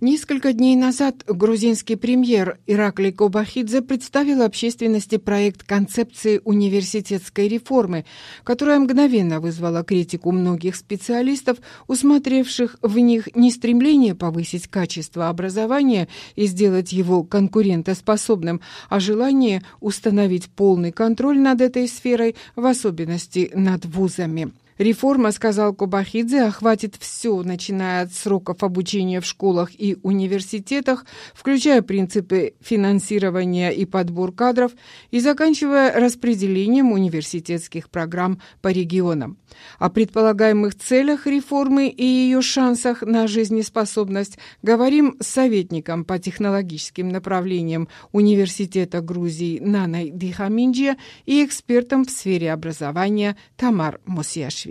Несколько дней назад грузинский премьер Ираклий Кобахидзе представил общественности проект концепции университетской реформы, которая мгновенно вызвала критику многих специалистов, усмотревших в них не стремление повысить качество образования и сделать его конкурентоспособным, а желание установить полный контроль над этой сферой, в особенности над вузами. Реформа, сказал Кобахидзе, охватит все, начиная от сроков обучения в школах и университетах, включая принципы финансирования и подбор кадров, и заканчивая распределением университетских программ по регионам. О предполагаемых целях реформы и ее шансах на жизнеспособность говорим с советником по технологическим направлениям Университета Грузии Наной Дихаминджи и экспертом в сфере образования Тамар Мосиашвили.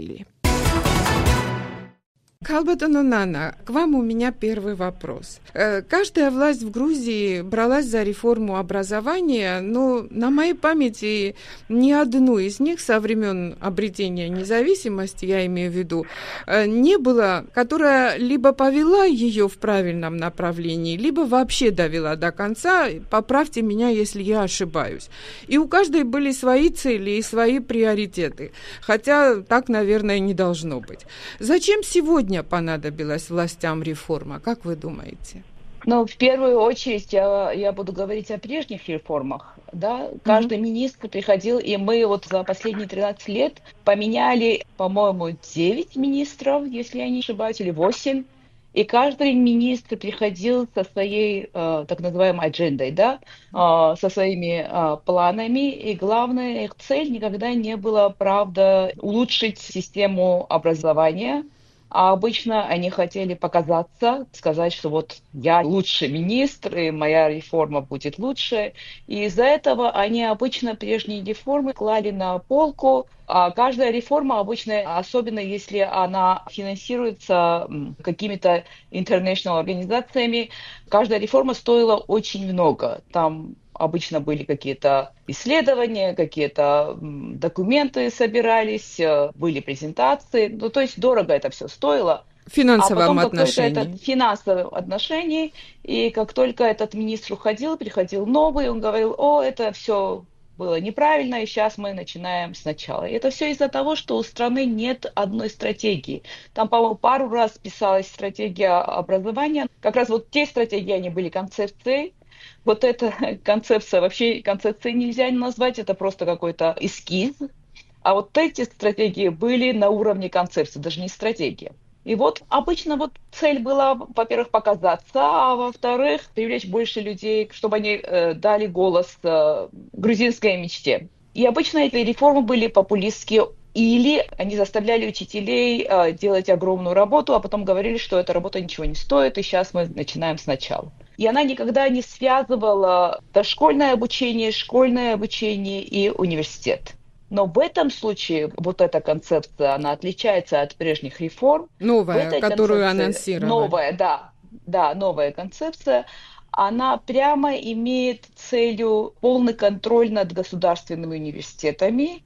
Калбатону Нана, к вам у меня первый вопрос. Каждая власть в Грузии бралась за реформу образования, но на моей памяти ни одну из них со времен обретения независимости, я имею в виду, не было, которая либо повела ее в правильном направлении, либо вообще довела до конца. Поправьте меня, если я ошибаюсь. И у каждой были свои цели и свои приоритеты, хотя так, наверное, не должно быть. Зачем сегодня понадобилась властям реформа, как вы думаете? Ну, в первую очередь я буду говорить о прежних реформах. Да? Каждый министр приходил, и мы вот за последние 13 лет поменяли, по-моему, 9 министров, если я не ошибаюсь, или 8. И каждый министр приходил со своей так называемой аджендой, да? Со своими планами. И главная их цель никогда не была, правда, улучшить систему образования. А обычно они хотели показаться, сказать, что вот я лучший министр, и моя реформа будет лучше. И из-за этого они обычно прежние реформы клали на полку. А каждая реформа обычно, особенно если она финансируется какими-то international организациями, каждая реформа стоила очень много. Там обычно были какие-то исследования, какие-то документы собирались, были презентации. Ну, то есть дорого это все стоило. В финансовом отношении. В финансовом отношении. И как только этот министр уходил, приходил новый, он говорил: о, это все было неправильно, и сейчас мы начинаем сначала. И это все из-за того, что у страны нет одной стратегии. Там, по-моему, пару раз писалась стратегия образования. Как раз вот те стратегии, они были концепцией. Вот эта концепция, вообще концепцией нельзя назвать, это просто какой-то эскиз. А вот эти стратегии были на уровне концепции, даже не стратегия. И вот обычно вот цель была, во-первых, показаться, а во-вторых, привлечь больше людей, чтобы они дали голос грузинской мечте. И обычно эти реформы были популистские, или они заставляли учителей делать огромную работу, а потом говорили, что эта работа ничего не стоит, и сейчас мы начинаем сначала. И она никогда не связывала дошкольное обучение, школьное обучение и университет. Но в этом случае вот эта концепция, она отличается от прежних реформ. Новая, которую анонсировали. Новая концепция. Она прямо имеет целью полный контроль над государственными университетами.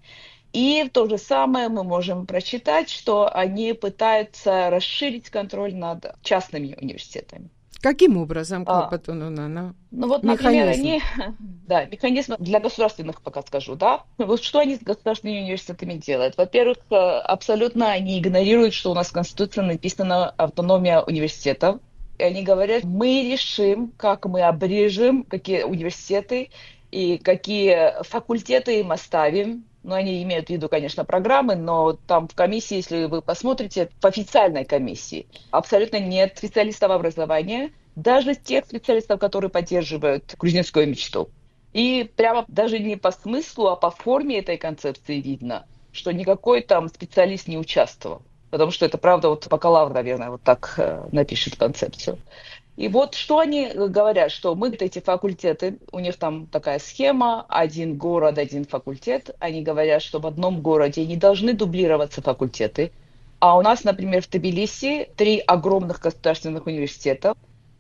И то же самое мы можем прочитать, что они пытаются расширить контроль над частными университетами. Каким образом, Калбатону? Ну вот, например, механизм для государственных, пока скажу, да. Вот что они с государственными университетами делают? Во-первых, абсолютно они игнорируют, что у нас в Конституции написана автономия университетов. И они говорят: мы решим, как мы обрежем, какие университеты и какие факультеты им оставим. Ну, они имеют в виду, конечно, программы, но там в комиссии, если вы посмотрите, в официальной комиссии абсолютно нет специалистов образования, даже тех специалистов, которые поддерживают грузинскую мечту. И прямо даже не по смыслу, а по форме этой концепции видно, что никакой там специалист не участвовал. Потому что это, правда, вот бакалавр, наверное, вот так напишет концепцию. И вот что они говорят, что мы эти факультеты, у них там такая схема, один город, один факультет. Они говорят, что в одном городе не должны дублироваться факультеты. А у нас, например, в Тбилиси 3 огромных государственных университета.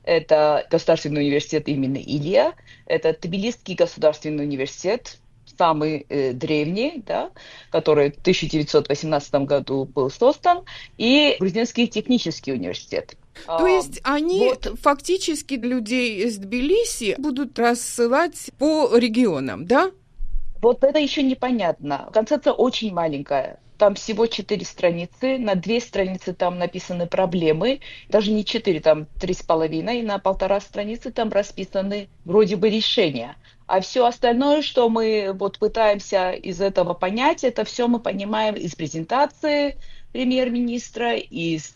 Это Государственный университет имени Илья, это Тбилисский государственный университет, самый древний, да, который в 1918 году был создан, и Грузинский технический университет. То есть они фактически людей из Тбилиси будут рассылать по регионам, да? Вот это еще непонятно. Концепция очень маленькая. Там всего 4 страницы, на 2 страницы там написаны проблемы, даже не 4, там 3,5, и на 1,5 страницы там расписаны вроде бы решения. А все остальное, что мы вот пытаемся из этого понять, это все мы понимаем из презентации премьер-министра, из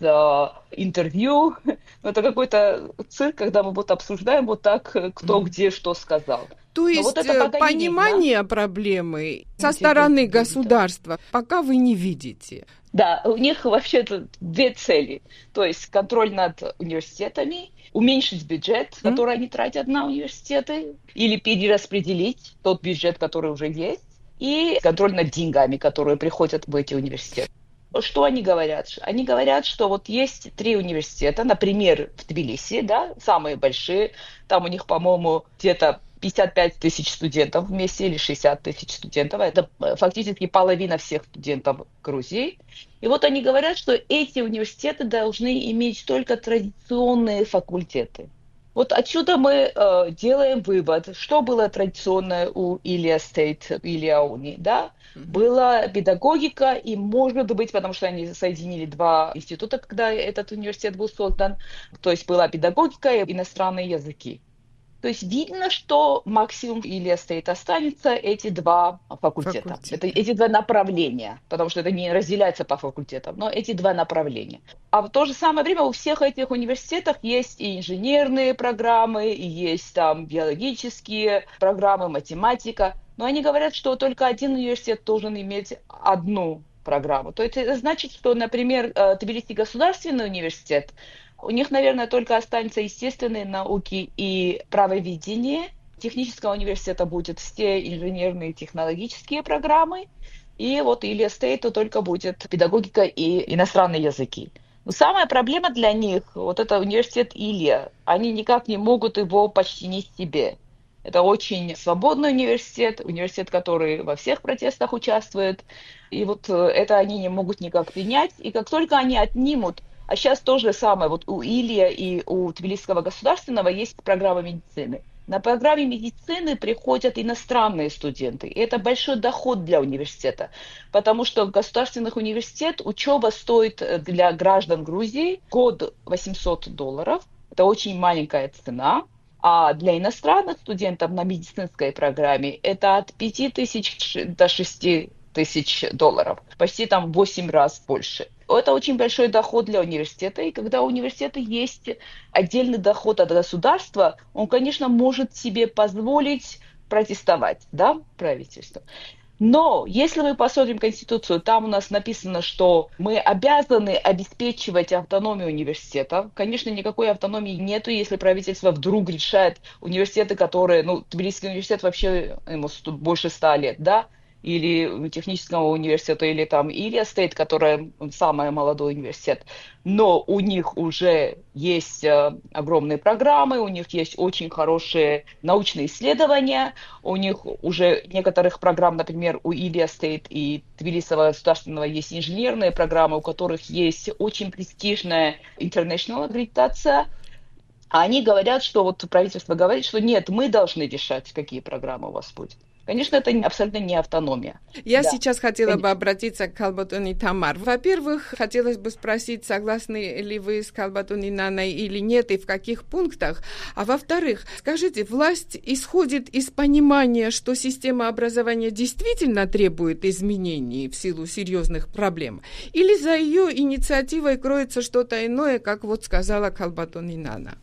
интервью. Это какой-то цирк, когда мы вот обсуждаем вот так, кто где что сказал. То есть вот это понимание проблемы со стороны государства пока вы не видите. Да, у них вообще-то 2 цели. То есть контроль над университетами, уменьшить бюджет, который они тратят на университеты, или перераспределить тот бюджет, который уже есть, и контроль над деньгами, которые приходят в эти университеты. Что они говорят? Они говорят, что вот есть 3 университета, например, в Тбилиси, да, самые большие, там у них, по-моему, где-то 55 тысяч студентов вместе или 60 тысяч студентов. Это фактически половина всех студентов Грузии. И вот они говорят, что эти университеты должны иметь только традиционные факультеты. Вот отсюда мы делаем вывод, что было традиционно у Илия Стейт, Илия Уни, да? Была педагогика, и, может быть, потому что они соединили 2 института, когда этот университет был создан, то есть была педагогика и иностранные языки. То есть видно, что максимум Илия Стейт останется эти 2 факультета. Это эти 2 направления, потому что это не разделяется по факультетам, но эти 2 направления. А в то же самое время у всех этих университетов есть и инженерные программы, и есть там биологические программы, математика. Но они говорят, что только один университет должен иметь одну программу. То есть это значит, что, например, Тбилиси государственный университет, у них, наверное, только останутся естественные науки и правоведение. Технического университета будут все инженерные технологические программы. И вот Илия Стейту только будет педагогика и иностранные языки. Но самая проблема для них, вот это университет Илия, они никак не могут его подчинить себе. Это очень свободный университет, который во всех протестах участвует. И вот это они не могут никак принять. И как только они отнимут. А сейчас то же самое. Вот у Илия и у Тбилисского государственного есть программа медицины. На программе медицины приходят иностранные студенты. И это большой доход для университета. Потому что в государственных университетах учеба стоит для граждан Грузии год $800. Это очень маленькая цена. А для иностранных студентов на медицинской программе это от 5000 до 6000 долларов. Почти там 8 раз больше. Это очень большой доход для университета. И когда у университета есть отдельный доход от государства, он, конечно, может себе позволить протестовать, да, правительство. Но если мы посмотрим Конституцию, там у нас написано, что мы обязаны обеспечивать автономию университетов. Конечно, никакой автономии нету, если правительство вдруг решает университеты, которые, Тбилисский университет вообще ему больше 100 лет, да, или технического университета, или там Илия Стейт, который самый молодой университет. Но у них уже есть огромные программы, у них есть очень хорошие научные исследования, у них уже некоторых программ, например, у Илия Стейт и Тбилисского государственного есть инженерные программы, у которых есть очень престижная international аккредитация. А они говорят, что вот правительство говорит, что нет, мы должны решать, какие программы у вас будут. Конечно, это абсолютно не автономия. Я сейчас хотела бы обратиться к Калбатони Тамар. Во-первых, хотелось бы спросить, согласны ли вы с Калбатони Наной или нет, и в каких пунктах. А во-вторых, скажите, власть исходит из понимания, что система образования действительно требует изменений в силу серьезных проблем? Или за ее инициативой кроется что-то иное, как вот сказала Калбатони Нана?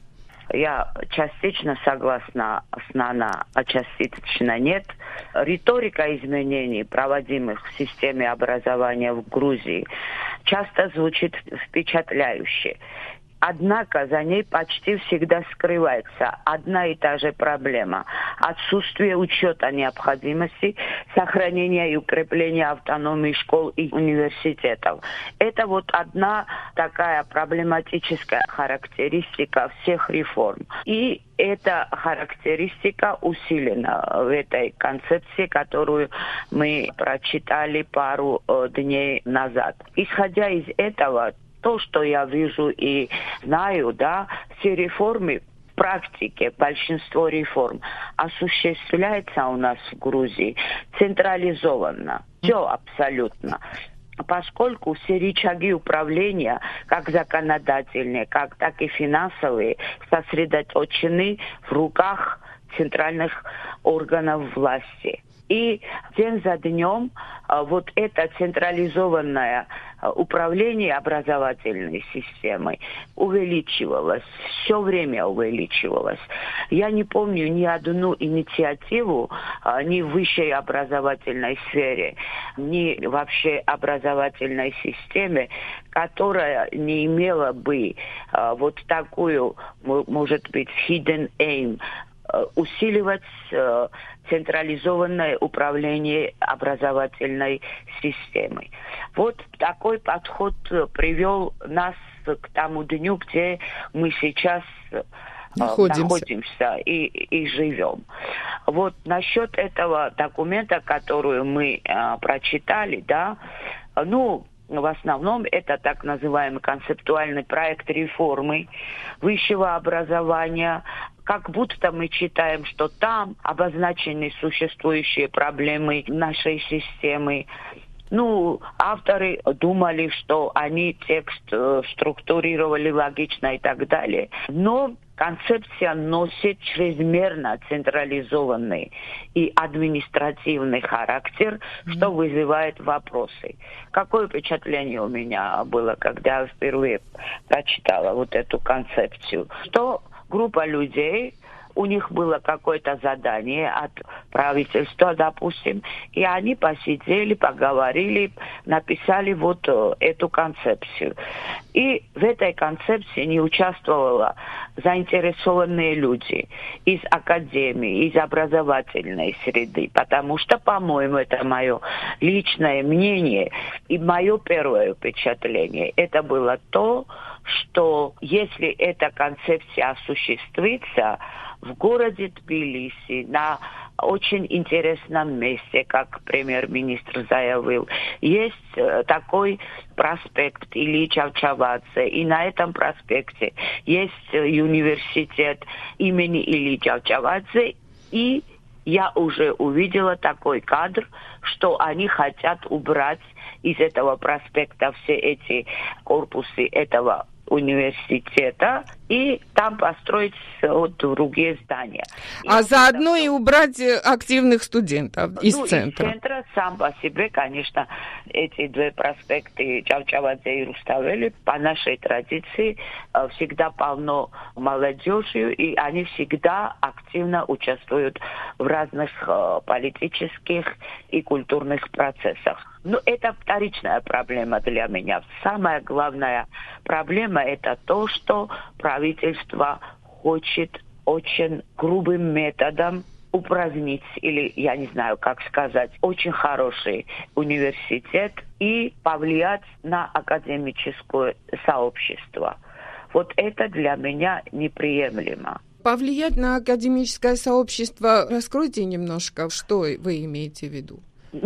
Я частично согласна с Нана, а частично нет. Риторика изменений, проводимых в системе образования в Грузии, часто звучит впечатляюще. Однако за ней почти всегда скрывается одна и та же проблема – отсутствие учета необходимости сохранения и укрепления автономии школ и университетов. Это вот одна такая проблематическая характеристика всех реформ. И эта характеристика усилена в этой концепции, которую мы прочитали пару дней назад. Исходя из этого, то, что я вижу и знаю, да, все реформы в практике, большинство реформ осуществляется у нас в Грузии централизованно. Все абсолютно. Поскольку все рычаги управления, как законодательные, так и финансовые, сосредоточены в руках центральных органов власти. И день за днем вот это централизованное управление образовательной системой увеличивалось, все время увеличивалось. Я не помню ни одну инициативу ни в высшей образовательной сфере, ни вообще образовательной системе, которая не имела бы вот такую, может быть, hidden aim, усиливать централизованное управление образовательной системой. Вот такой подход привел нас к тому дню, где мы сейчас находимся и живем. Вот насчет этого документа, который мы прочитали, да, в основном это так называемый концептуальный проект реформы высшего образования. Как будто мы читаем, что там обозначены существующие проблемы нашей системы. Авторы думали, что они текст структурировали логично и так далее. Но концепция носит чрезмерно централизованный и административный характер, что вызывает вопросы. Какое впечатление у меня было, когда я впервые прочитала вот эту концепцию? Что группа людей, у них было какое-то задание от правительства, допустим, и они посидели, поговорили, написали вот эту концепцию. И в этой концепции не участвовали заинтересованные люди из академии, из образовательной среды, потому что, по-моему, это мое личное мнение и мое первое впечатление. Это было то, что если эта концепция осуществится, в городе Тбилиси на очень интересном месте, как премьер-министр заявил, есть такой проспект Ильи Чавчавадзе, и на этом проспекте есть университет имени Ильи Чавчавадзе, и я уже увидела такой кадр, что они хотят убрать из этого проспекта все эти корпусы этого университета и там построить другие здания. А заодно и убрать активных студентов из центра. Из центра сам по себе, конечно, эти два проспекта Чавчавадзе и Руставели по нашей традиции всегда полно молодежи, и они всегда активно участвуют в разных политических и культурных процессах. Но это вторичная проблема для меня. Самая главная проблема – это то, что правительство хочет очень грубым методом упразднить, или, я не знаю, как сказать, очень хороший университет и повлиять на академическое сообщество. Вот это для меня неприемлемо. Повлиять на академическое сообщество, раскройте немножко, что вы имеете в виду?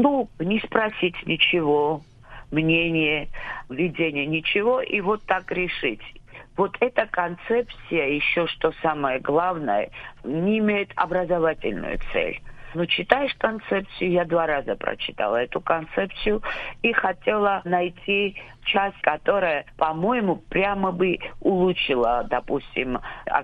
Не спросить ничего, мнение, видение, ничего, и вот так решить. Вот эта концепция, еще что самое главное, не имеет образовательную цель. Читаешь концепцию, я 2 раза прочитала эту концепцию и хотела найти часть, которая, по-моему, прямо бы улучшила, допустим,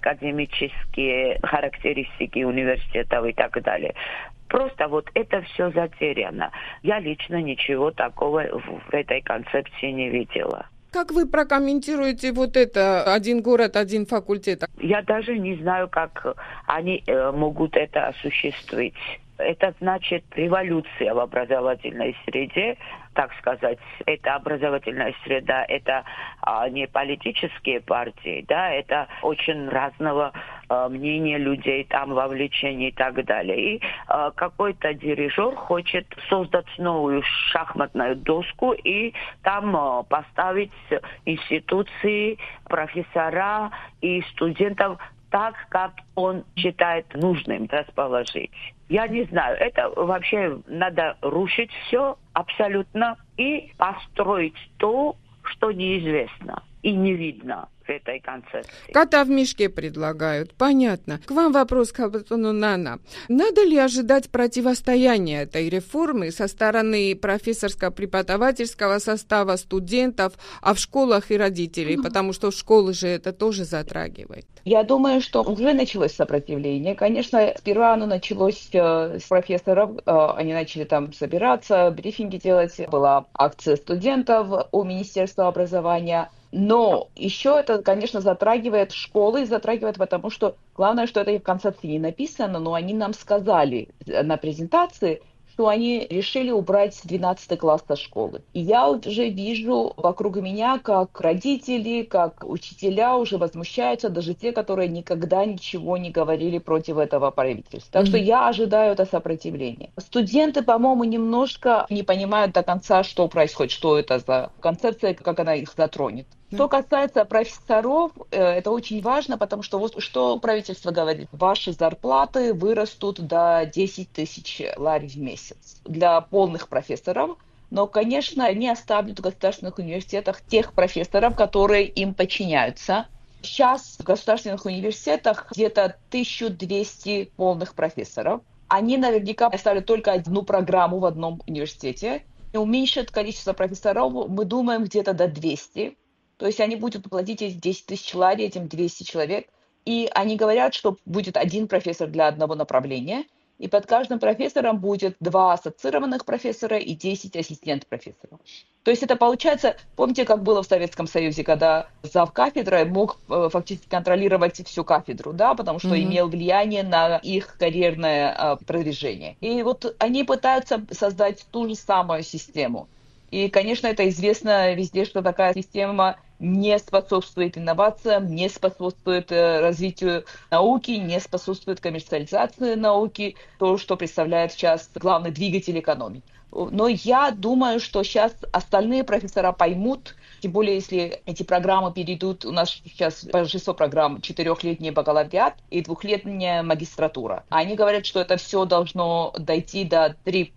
академические характеристики университетов и так далее. Просто вот это все затеряно. Я лично ничего такого в этой концепции не видела. Как вы прокомментируете вот это «один город, один факультет»? Я даже не знаю, как они могут это осуществить. Это значит революция в образовательной среде, так сказать. Это образовательная среда, это не политические партии, да, это очень разного мнения людей, там вовлечения и так далее. И какой-то дирижер хочет создать новую шахматную доску и там поставить институции, профессора и студентов так, как он считает нужным расположить. Я не знаю, это вообще надо рушить все абсолютно и построить то, что неизвестно и не видно в этой концепции. Кота в мешке предлагают. Понятно. К вам вопрос, Калбатону Нана. Надо ли ожидать противостояния этой реформы со стороны профессорско-преподавательского состава, студентов, а в школах и родителей? Потому что в школы же это тоже затрагивает. Я думаю, что уже началось сопротивление. Конечно, сперва оно началось с профессоров. Они начали там собираться, брифинги делать. Была акция студентов у Министерства образования. Но еще это, конечно, затрагивает школы, затрагивает потому, что главное, что это и в концепции не написано, но они нам сказали на презентации, что они решили убрать с 12 класса школы. И я уже вижу вокруг меня, как родители, как учителя уже возмущаются, даже те, которые никогда ничего не говорили против этого правительства. Так что я ожидаю это сопротивление. Студенты, по-моему, немножко не понимают до конца, что происходит, что это за концепция, как она их затронет. Что касается профессоров, это очень важно, потому что вот что правительство говорит. Ваши зарплаты вырастут до 10 тысяч лари в месяц для полных профессоров. Но, конечно, они оставят в государственных университетах тех профессоров, которые им подчиняются. Сейчас в государственных университетах где-то 1200 полных профессоров. Они наверняка оставят только одну программу в одном университете. И уменьшат количество профессоров, мы думаем, где-то до 200. То есть они будут платить эти 10 тысяч лари этим 200 человек. И они говорят, что будет один профессор для одного направления. И под каждым профессором будет 2 ассоциированных профессора и 10 ассистент-профессоров. То есть это получается, помните, как было в Советском Союзе, когда завкафедрой мог фактически контролировать всю кафедру, да, потому что имел влияние на их карьерное продвижение. И вот они пытаются создать ту же самую систему. И, конечно, это известно везде, что такая система не способствует инновациям, не способствует развитию науки, не способствует коммерциализации науки, то, что представляет сейчас главный двигатель экономики. Но я думаю, что сейчас остальные профессора поймут, тем более, если эти программы перейдут, у нас сейчас большинство программ 4-летний бакалавриат и 2-летняя магистратура. Они говорят, что это все должно дойти до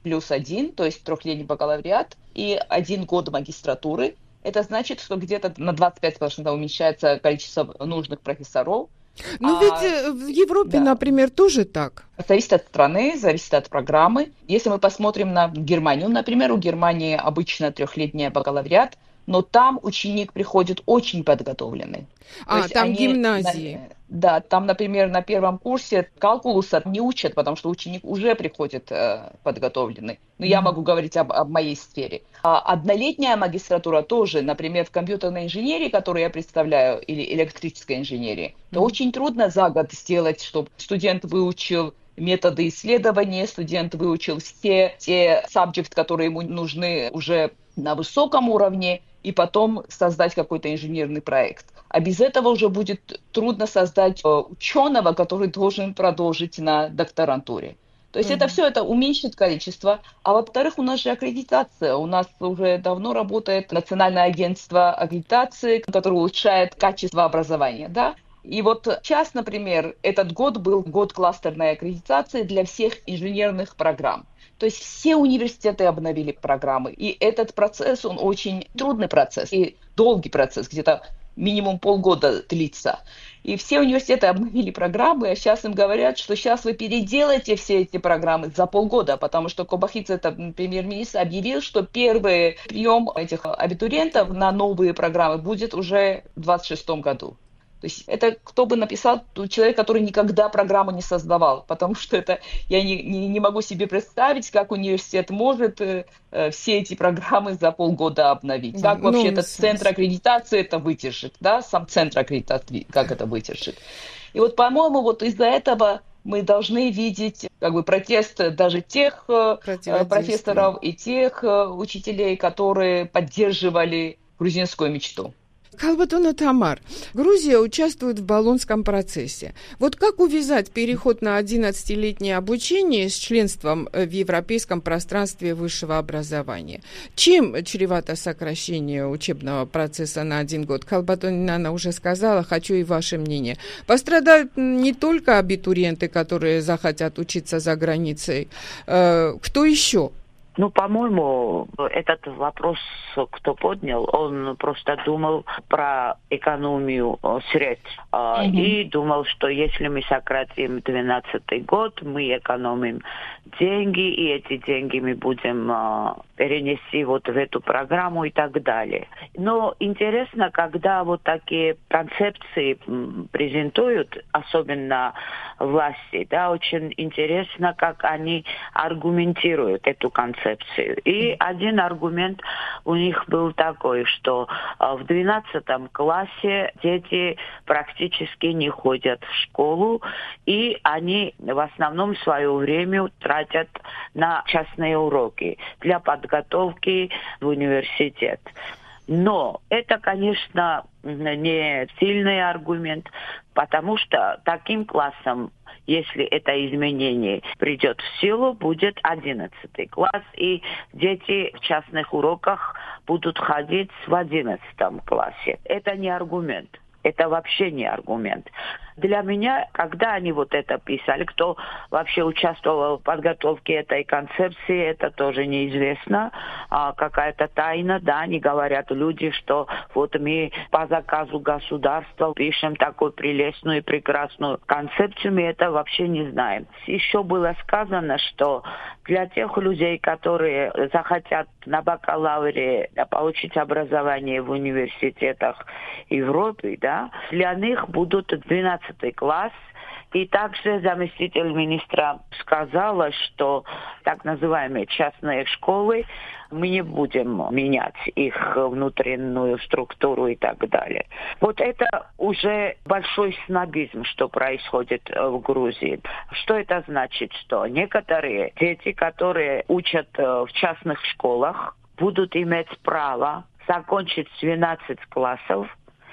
3+1, то есть 3-летний бакалавриат и 1 год магистратуры. Это значит, что где-то на 25% уменьшается количество нужных профессоров. Но ведь в Европе, например, тоже так. Зависит от страны, зависит от программы. Если мы посмотрим на Германию, например, у Германии обычно 3-летний бакалавриат, но там ученик приходит очень подготовленный. Там гимназии. Да, там, например, на первом курсе калкулуса не учат, потому что ученик уже приходит подготовленный. Но я могу говорить об моей сфере. А 1-летняя магистратура тоже, например, в компьютерной инженерии, которую я представляю, или электрической инженерии, то очень трудно за год сделать, чтобы студент выучил методы исследования, студент выучил все те subjects, которые ему нужны уже на высоком уровне, и потом создать какой-то инженерный проект. А без этого уже будет трудно создать ученого, который должен продолжить на докторантуре. То есть это все это уменьшит количество. А во-вторых, у нас же аккредитация. У нас уже давно работает Национальное агентство аккредитации, которое улучшает качество образования. Да? И вот сейчас, например, этот год был год кластерной аккредитации для всех инженерных программ. То есть все университеты обновили программы. И этот процесс, он очень трудный процесс и долгий процесс, где-то минимум полгода длится. И все университеты обновили программы, а сейчас им говорят, что сейчас вы переделаете все эти программы за полгода, потому что Кобахидзе, премьер-министр, объявил, что первый прием этих абитуриентов на новые программы будет уже в 2026 году. То есть это кто бы написал, человек, который никогда программу не создавал, потому что это я не могу себе представить, как университет может все эти программы за полгода обновить. Как вообще этот центр аккредитации это выдержит, да, сам центр аккредитации, как это выдержит. И вот, по-моему, вот из-за этого мы должны видеть как бы протест даже тех профессоров и тех учителей, которые поддерживали грузинскую мечту. Калбатону Тамар, Грузия участвует в Болонском процессе. Вот как увязать переход на 11-летнее обучение с членством в европейском пространстве высшего образования? Чем чревато сокращение учебного процесса на 1 год? Калбатону Нана уже сказала, хочу и ваше мнение. Пострадают не только абитуриенты, которые захотят учиться за границей. Кто еще? По-моему, этот вопрос, кто поднял, он просто думал про экономию средств. И думал, что если мы сократим 2012 год, мы экономим деньги, и эти деньги мы будем перенести вот в эту программу и так далее. Но интересно, когда вот такие концепции презентуют, особенно власти, да, очень интересно, как они аргументируют эту концепцию. И один аргумент у них был такой, что в 12 классе дети практически не ходят в школу, и они в основном свое время тратят на частные уроки для подготовки в университет. Но это, конечно, не сильный аргумент, потому что таким классом, если это изменение придет в силу, будет 11 класс, и дети в частных уроках будут ходить в 11 классе. Это не аргумент. Это вообще не аргумент. Для меня, когда они вот это писали, кто вообще участвовал в подготовке этой концепции, это тоже неизвестно. Какая-то тайна, да, они говорят люди, что вот мы по заказу государства пишем такую прелестную и прекрасную концепцию, мы это вообще не знаем. Еще было сказано, что для тех людей, которые захотят на бакалавре получить образование в университетах Европы, да, для них будут 12 класс. И также заместитель министра сказала, что так называемые частные школы, мы не будем менять их внутреннюю структуру и так далее. Вот это уже большой снобизм, что происходит в Грузии. Что это значит? Что некоторые дети, которые учат в частных школах, будут иметь право закончить 12 классов,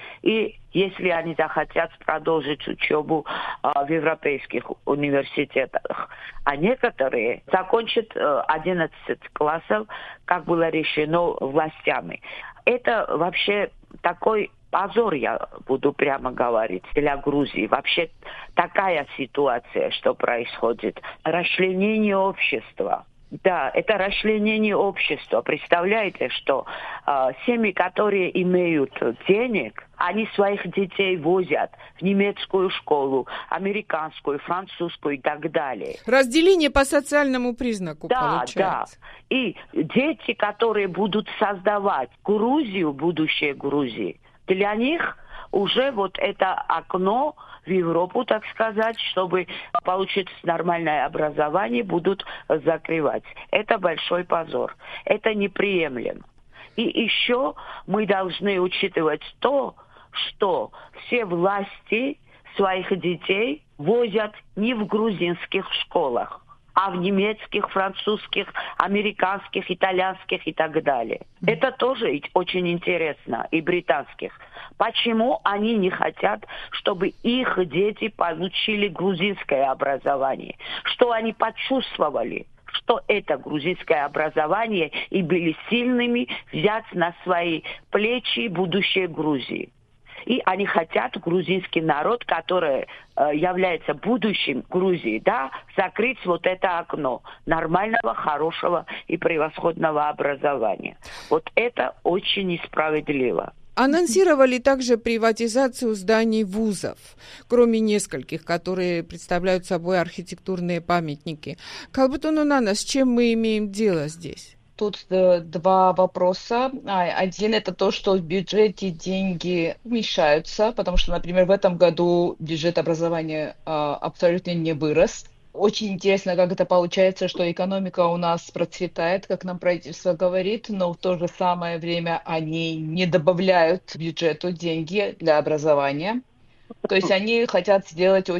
и если они захотят продолжить учебу в европейских университетах, а некоторые закончат 11 классов, как было решено властями. Это вообще такой позор, я буду прямо говорить, для Грузии. Вообще такая ситуация, что происходит. Расчленение общества. Да, это расчленение общества. Представляете, что семьи, которые имеют денег, они своих детей возят в немецкую школу, американскую, французскую и так далее. Разделение по социальному признаку получается. Да. И дети, которые будут создавать Грузию, будущее Грузии, для них уже вот это окно в Европу, так сказать, чтобы получить нормальное образование, будут закрывать. Это большой позор. Это неприемлемо. И еще мы должны учитывать то, что все власти своих детей возят не в грузинских школах, а в немецких, французских, американских, итальянских и так далее. Это тоже очень интересно, и британских. Почему они не хотят, чтобы их дети получили грузинское образование? Что они почувствовали, что это грузинское образование, и были сильными взять на свои плечи будущее Грузии. И они хотят грузинский народ, который является будущим Грузии, да, закрыть вот это окно нормального, хорошего и превосходного образования. Вот это очень несправедливо. Анонсировали также приватизацию зданий вузов, кроме нескольких, которые представляют собой архитектурные памятники. Калбатон-Унана, с чем мы имеем дело здесь? Тут два вопроса. Один — это то, что в бюджете деньги уменьшаются, потому что, например, в этом году бюджет образования абсолютно не вырос. Очень интересно, как это получается, что экономика у нас процветает, как нам правительство говорит, но в то же самое время они не добавляют к бюджету деньги для образования. То есть они хотят сделать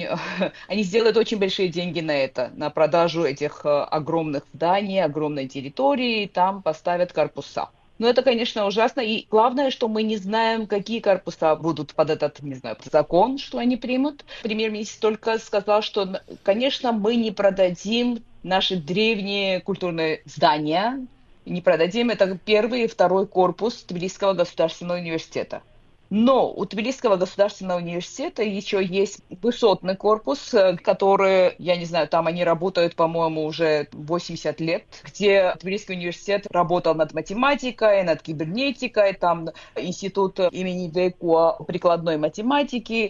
они сделают очень большие деньги на это, на продажу этих огромных зданий, огромной территории, и там поставят корпуса. Но это, конечно, ужасно. И главное, что мы не знаем, какие корпуса будут под этот, не знаю, закон, что они примут. Премьер-министр только сказал, что, конечно, мы не продадим наши древние культурные здания, не продадим. Это первый и второй корпус Тбилисского государственного университета. Но у Тбилисского государственного университета еще есть высотный корпус, который, я не знаю, там они работают, по-моему, уже 80 лет, где Тбилисский университет работал над математикой, над кибернетикой, там институт имени Дейкуа прикладной математики,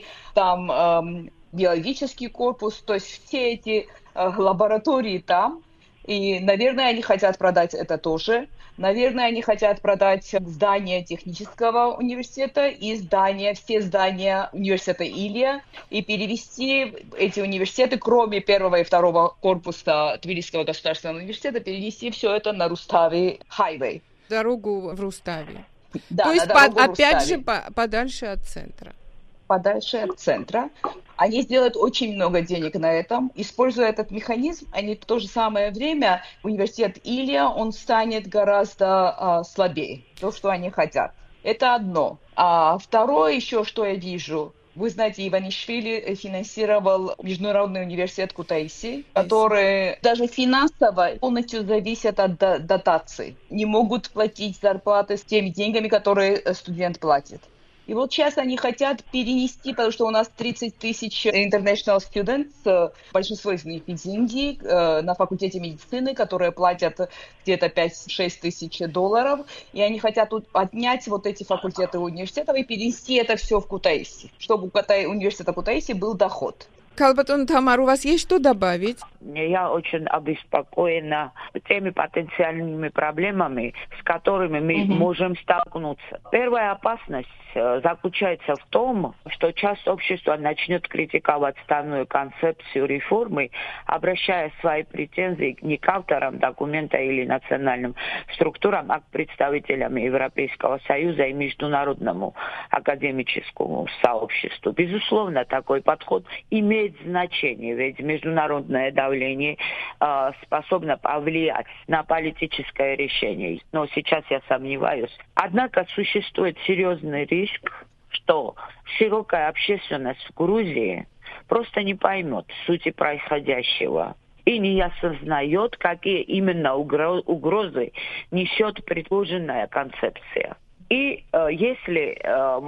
там биологический корпус, то есть все эти лаборатории там. И, наверное, они хотят продать это тоже. Наверное, они хотят продать здание технического университета и все здания университета Илья и перевести эти университеты, кроме первого и второго корпуса Тбилисского государственного университета, перенести все это на Рустави хайвей. Дорогу в Рустави. Да, то есть, опять же, подальше от центра. Подальше от центра. Они сделают очень много денег на этом. Используя этот механизм, они в то же самое время, университет Илья, он станет гораздо слабее. То, что они хотят. Это одно. А второе еще, что я вижу, вы знаете, Иванишвили финансировал Международный университет Кутаиси, который даже финансово полностью зависит от дотаций. Не могут платить зарплаты с теми деньгами, которые студент платит. И вот сейчас они хотят перенести, потому что у нас 30 тысяч international students, большинство из них из Индии, на факультете медицины, которые платят где-то 5-6 тысяч долларов, и они хотят отнять вот эти факультеты университетов и перенести это все в Кутаиси, чтобы у университета Кутаиси был доход. Калбатон, Тамар, у вас есть что добавить? Я очень обеспокоена теми потенциальными проблемами, с которыми мы можем столкнуться. Первая опасность заключается в том, что часть общества начнет критиковать данную концепцию реформы, обращая свои претензии не к авторам документа или национальным структурам, а к представителям Европейского Союза и международному академическому сообществу. Безусловно, такой подход имеет значение, ведь международное давление способно повлиять на политическое решение. Но сейчас я сомневаюсь. Однако существует серьезный риск, что широкая общественность в Грузии просто не поймет сути происходящего и не осознает, какие именно угрозы несет предложенная концепция. И если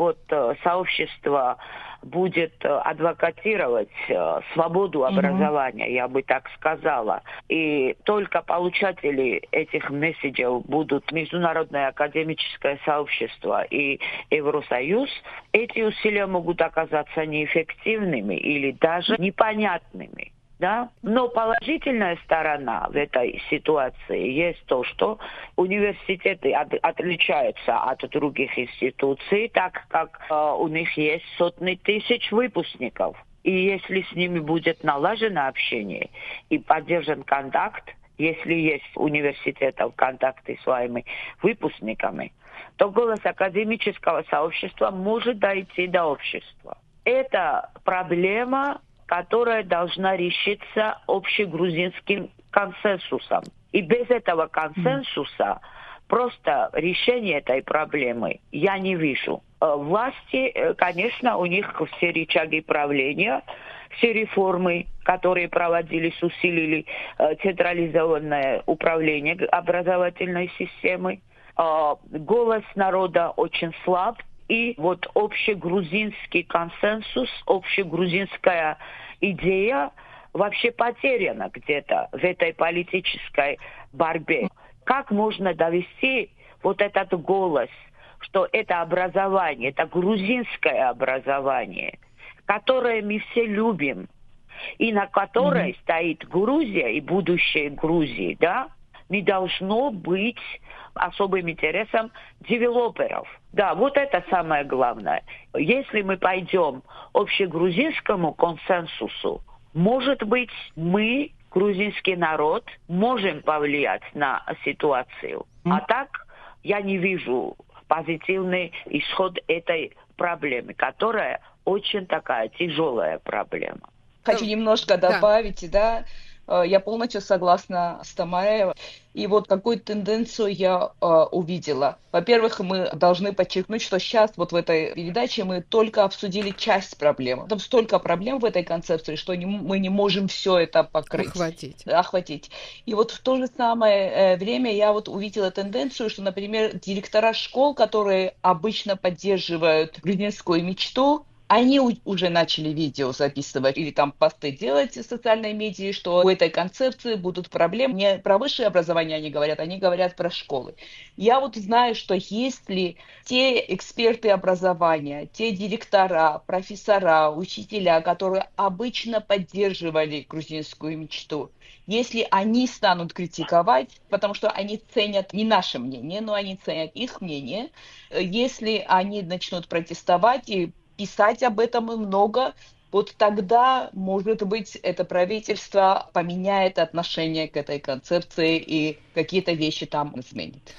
сообщество будет адвокатировать свободу образования, я бы так сказала, и только получатели этих месседжей будут Международное академическое сообщество и Евросоюз, эти усилия могут оказаться неэффективными или даже непонятными. Да? Но положительная сторона в этой ситуации есть то, что университеты отличаются от других институций, так как у них есть сотни тысяч выпускников. И если с ними будет налажено общение и поддержан контакт, если есть у университетов контакты с своими выпускниками, то голос академического сообщества может дойти до общества. Это проблема, которая должна решиться общегрузинским консенсусом. И без этого консенсуса просто решения этой проблемы я не вижу. Власти, конечно, у них все рычаги правления, все реформы, которые проводились, усилили централизованное управление образовательной системой. Голос народа очень слаб. И вот общегрузинский консенсус, общегрузинская идея вообще потеряна где-то в этой политической борьбе. Как можно довести вот этот голос, что это образование, это грузинское образование, которое мы все любим, и на которой стоит Грузия и будущее Грузии, да, не должно быть особым интересом девелоперов. Да, вот это самое главное. Если мы пойдем общегрузинскому консенсусу, может быть, мы, грузинский народ, можем повлиять на ситуацию. А так я не вижу позитивный исход этой проблемы, которая очень такая тяжелая проблема. Хочу немножко добавить, да. Я полностью согласна с Тамарой. И вот какую тенденцию я увидела. Во-первых, мы должны подчеркнуть, что сейчас вот в этой передаче мы только обсудили часть проблем. Там столько проблем в этой концепции, что мы не можем все это покрыть. Охватить. И вот в то же самое время я вот увидела тенденцию, что, например, директора школ, которые обычно поддерживают грузинскую мечту, они уже начали видео записывать или там посты делать в социальной медиа, что у этой концепции будут проблемы. Не про высшее образование они говорят про школы. Я вот знаю, что если те эксперты образования, те директора, профессора, учителя, которые обычно поддерживали грузинскую мечту, если они станут критиковать, потому что они ценят не наше мнение, но они ценят их мнение, если они начнут протестовать и писать об этом много, вот тогда, может быть, это правительство поменяет отношение к этой концепции и какие-то вещи там изменит.